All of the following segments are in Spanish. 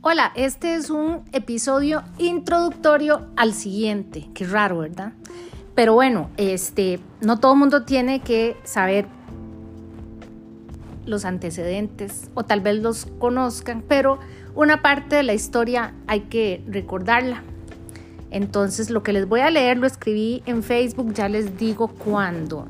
Hola, este es un episodio introductorio al siguiente. Qué raro, ¿verdad? Pero bueno, no todo el mundo tiene que saber los antecedentes o tal vez los conozcan, pero una parte de la historia hay que recordarla. Entonces lo que les voy a leer lo escribí en Facebook, ya les digo cuándo.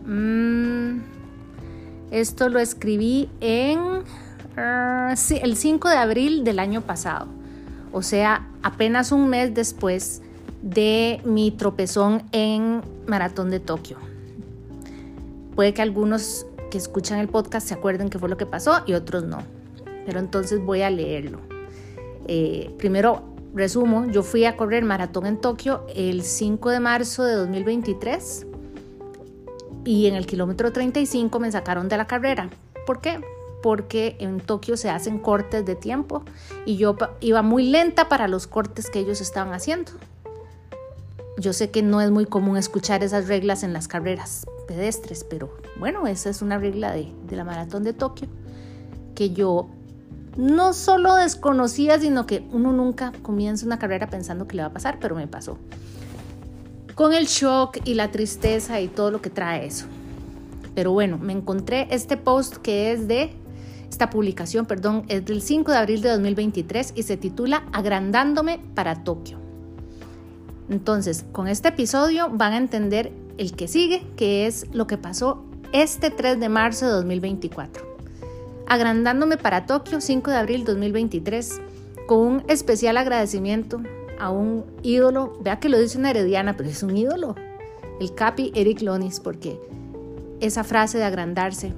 Esto lo escribí en el 5 de abril del año pasado, o sea, apenas un mes después de mi tropezón en Maratón de Tokio. Puede que algunos que escuchan el podcast se acuerden qué fue lo que pasó y otros no, pero entonces voy a leerlo. Primero resumo, yo fui a correr maratón en Tokio el 5 de marzo de 2023 y en el kilómetro 35 me sacaron de la carrera. ¿Por qué? Porque en Tokio se hacen cortes de tiempo y yo iba muy lenta para los cortes que ellos estaban haciendo. Yo sé que no es muy común escuchar esas reglas en las carreras pedestres, pero bueno, esa es una regla de la maratón de Tokio que yo no solo desconocía, sino que uno nunca comienza una carrera pensando que le va a pasar, pero me pasó. Con el shock y la tristeza y todo lo que trae eso. Pero bueno, me encontré este post que es esta publicación, es del 5 de abril de 2023 y se titula Agrandándome para Tokio. Entonces, con este episodio van a entender el que sigue, que es lo que pasó este 3 de marzo de 2024. Agrandándome para Tokio, 5 de abril de 2023, con un especial agradecimiento a un ídolo. Vea que lo dice una herediana, pero es un ídolo. El Capi Eric Lonis, porque esa frase de agrandarse,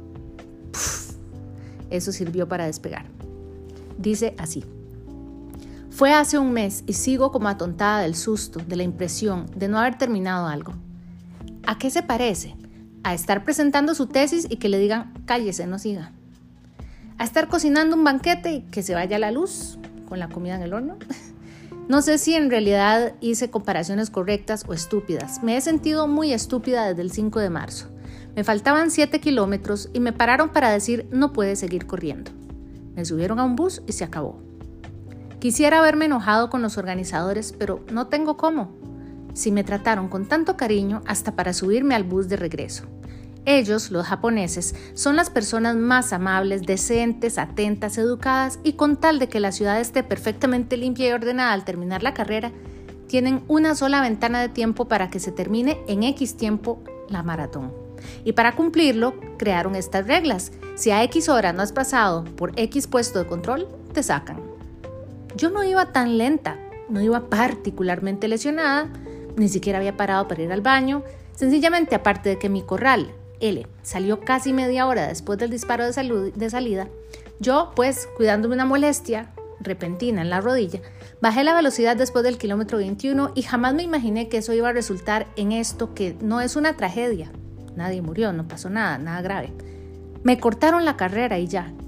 eso sirvió para despegar. Dice así: fue hace un mes y sigo como atontada del susto, de la impresión de no haber terminado algo. ¿A qué se parece? A estar presentando su tesis y que le digan cállese, no siga. A estar cocinando un banquete y que se vaya la luz con la comida en el horno. No sé si en realidad hice comparaciones correctas o estúpidas. Me he sentido muy estúpida desde el 5 de marzo. Me faltaban 7 kilómetros y me pararon para decir no puedes seguir corriendo. Me subieron a un bus y se acabó. Quisiera haberme enojado con los organizadores, pero no tengo cómo. Si me trataron con tanto cariño hasta para subirme al bus de regreso. Ellos, los japoneses, son las personas más amables, decentes, atentas, educadas y con tal de que la ciudad esté perfectamente limpia y ordenada al terminar la carrera, tienen una sola ventana de tiempo para que se termine en X tiempo la maratón. Y para cumplirlo, crearon estas reglas. Si a X hora no has pasado por X puesto de control, te sacan. Yo no iba tan lenta, no iba particularmente lesionada, ni siquiera había parado para ir al baño. Sencillamente, aparte de que mi corral, L, salió casi media hora después del disparo de salida, yo, pues, cuidándome una molestia repentina en la rodilla, bajé la velocidad después del kilómetro 21 y jamás me imaginé que eso iba a resultar en esto que no es una tragedia. Nadie murió, no pasó nada grave. Me cortaron la carrera y ya.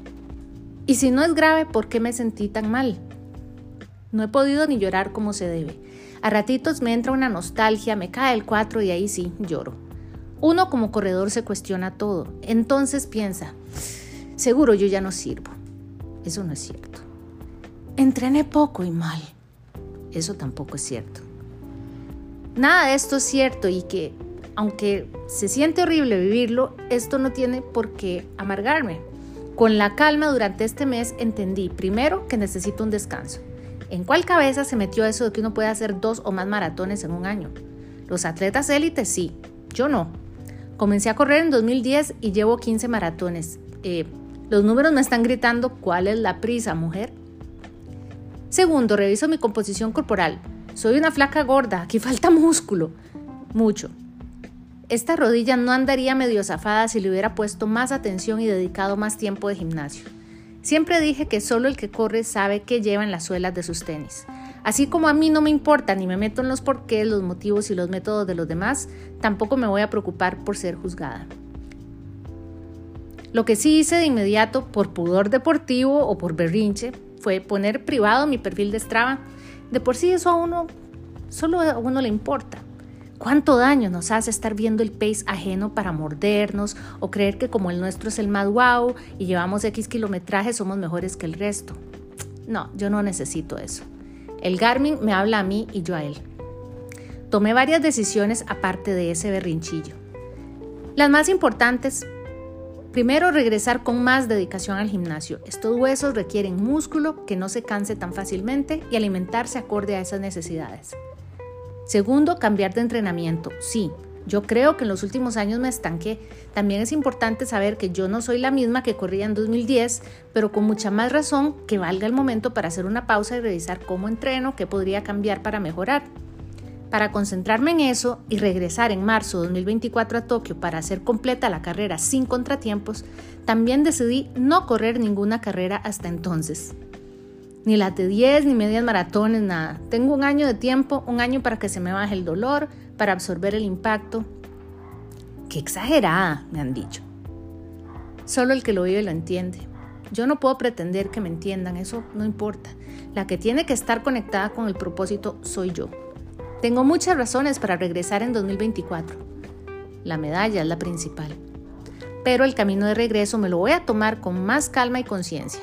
Y si no es grave, ¿por qué me sentí tan mal? No he podido ni llorar como se debe. A ratitos me entra una nostalgia, me cae el 4 y ahí sí, lloro. Uno como corredor se cuestiona todo. Entonces piensa, seguro yo ya no sirvo. Eso no es cierto. Entrené poco y mal. Eso tampoco es cierto. Nada de esto es cierto y que, aunque se siente horrible vivirlo, esto no tiene por qué amargarme. Con la calma durante este mes entendí, primero, que necesito un descanso. ¿En cuál cabeza se metió eso de que uno puede hacer 2 o más maratones en un año? Los atletas élites sí, yo no. Comencé a correr en 2010 y llevo 15 maratones. Los números me están gritando, ¿cuál es la prisa, mujer? Segundo, reviso mi composición corporal. Soy una flaca gorda, aquí falta músculo. Mucho. Esta rodilla no andaría medio zafada si le hubiera puesto más atención y dedicado más tiempo de gimnasio. Siempre dije que solo el que corre sabe qué lleva en las suelas de sus tenis. Así como a mí no me importa ni me meto en los porqués, los motivos y los métodos de los demás, tampoco me voy a preocupar por ser juzgada. Lo que sí hice de inmediato, por pudor deportivo o por berrinche, fue poner privado mi perfil de Strava. De por sí eso solo a uno le importa. ¿Cuánto daño nos hace estar viendo el pace ajeno para mordernos o creer que como el nuestro es el más guau y llevamos X kilometraje somos mejores que el resto? No, yo no necesito eso. El Garmin me habla a mí y yo a él. Tomé varias decisiones aparte de ese berrinchillo. Las más importantes: primero, regresar con más dedicación al gimnasio. Estos huesos requieren músculo que no se canse tan fácilmente y alimentarse acorde a esas necesidades. Segundo, cambiar de entrenamiento. Sí, yo creo que en los últimos años me estanqué. También es importante saber que yo no soy la misma que corría en 2010, pero con mucha más razón que valga el momento para hacer una pausa y revisar cómo entreno, qué podría cambiar para mejorar. Para concentrarme en eso y regresar en marzo de 2024 a Tokio para hacer completa la carrera sin contratiempos, también decidí no correr ninguna carrera hasta entonces. Ni las de 10, ni medias maratones, nada. Tengo un año de tiempo, un año para que se me baje el dolor, para absorber el impacto. ¡Qué exagerada!, me han dicho. Solo el que lo vive lo entiende. Yo no puedo pretender que me entiendan, eso no importa. La que tiene que estar conectada con el propósito soy yo. Tengo muchas razones para regresar en 2024. La medalla es la principal. Pero el camino de regreso me lo voy a tomar con más calma y conciencia.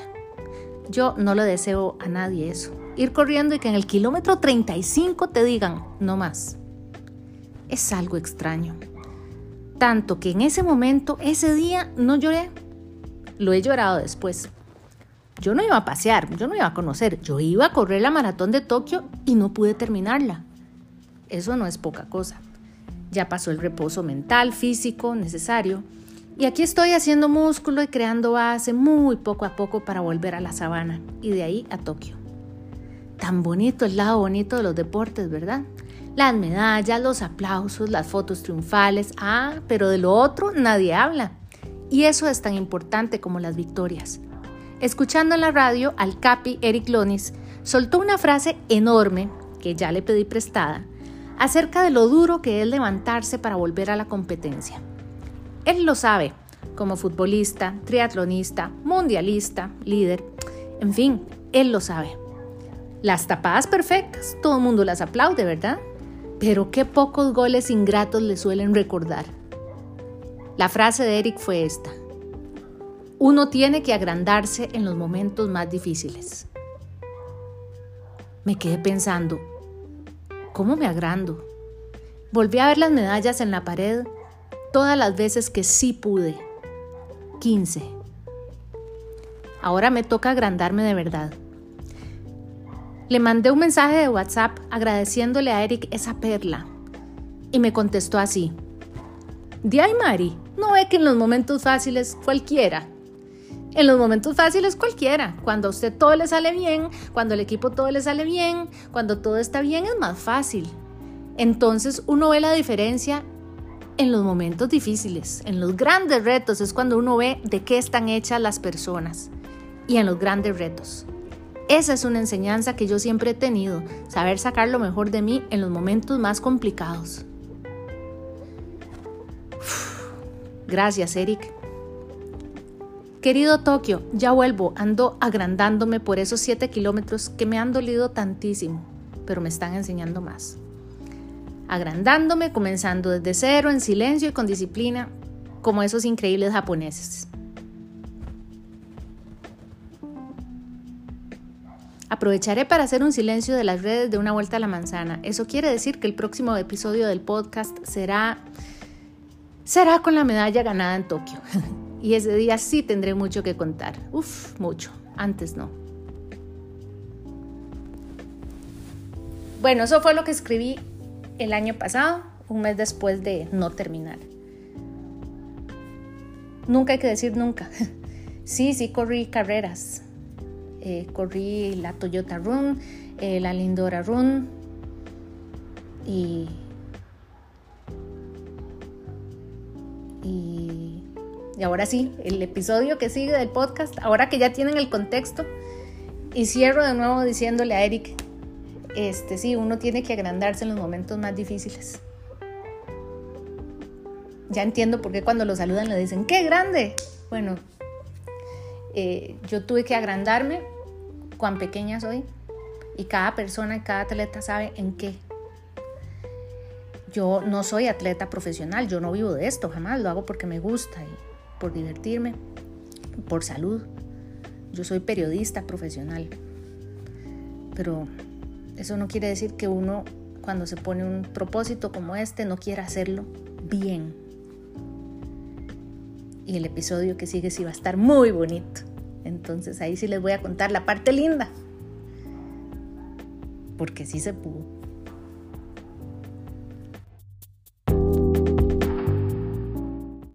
Yo no le deseo a nadie eso. Ir corriendo y que en el kilómetro 35 te digan, no más. Es algo extraño. Tanto que en ese momento, ese día, no lloré. Lo he llorado después. Yo no iba a pasear, yo no iba a conocer. Yo iba a correr la maratón de Tokio y no pude terminarla. Eso no es poca cosa. Ya pasó el reposo mental, físico, necesario. Y aquí estoy haciendo músculo y creando base muy poco a poco para volver a la sabana y de ahí a Tokio. Tan bonito el lado bonito de los deportes, ¿verdad? Las medallas, los aplausos, las fotos triunfales. Pero de lo otro nadie habla. Y eso es tan importante como las victorias. Escuchando en la radio al Capi Eric Lonis, soltó una frase enorme, que ya le pedí prestada, acerca de lo duro que es levantarse para volver a la competencia. Él lo sabe, como futbolista, triatlonista, mundialista, líder, en fin, él lo sabe. Las tapadas perfectas, todo el mundo las aplaude, ¿verdad? Pero qué pocos goles ingratos le suelen recordar. La frase de Eric fue esta: uno tiene que agrandarse en los momentos más difíciles. Me quedé pensando, ¿cómo me agrando? Volví a ver las medallas en la pared todas las veces que sí pude. 15. Ahora me toca agrandarme de verdad. Le mandé un mensaje de WhatsApp agradeciéndole a Eric esa perla y me contestó así: "Di ay Mari, ¿no ve que en los momentos fáciles cualquiera? En los momentos fáciles cualquiera, cuando a usted todo le sale bien, cuando al equipo todo le sale bien, cuando todo está bien es más fácil. Entonces uno ve la diferencia en los momentos difíciles, en los grandes retos es cuando uno ve de qué están hechas las personas y en los grandes retos. Esa es una enseñanza que yo siempre he tenido, saber sacar lo mejor de mí en los momentos más complicados". Gracias, Eric. Querido Tokio, ya vuelvo, ando agrandándome por esos 7 kilómetros que me han dolido tantísimo, pero me están enseñando más. Agrandándome, comenzando desde cero, en silencio y con disciplina, como esos increíbles japoneses. Aprovecharé para hacer un silencio de las redes de una vuelta a la manzana. Eso quiere decir que el próximo episodio del podcast será con la medalla ganada en Tokio. Y ese día sí tendré mucho que contar. Mucho. Antes no. Bueno, eso fue lo que escribí el año pasado, un mes después de no terminar. Nunca hay que decir nunca. Sí, corrí carreras. Corrí la Toyota Run, la Lindora Run y ahora sí, el episodio que sigue del podcast, ahora que ya tienen el contexto, y cierro de nuevo diciéndole a Eric, sí, uno tiene que agrandarse en los momentos más difíciles. Ya entiendo por qué cuando lo saludan le dicen, ¡qué grande! Bueno, yo tuve que agrandarme, cuán pequeña soy, y cada persona y cada atleta sabe en qué. Yo no soy atleta profesional, yo no vivo de esto, jamás, lo hago porque me gusta y por divertirme, por salud. Yo soy periodista profesional Pero eso no quiere decir que uno, cuando se pone un propósito como este, no quiera hacerlo bien. Y el episodio que sigue sí va a estar muy bonito. Entonces ahí sí les voy a contar la parte linda. Porque sí se pudo.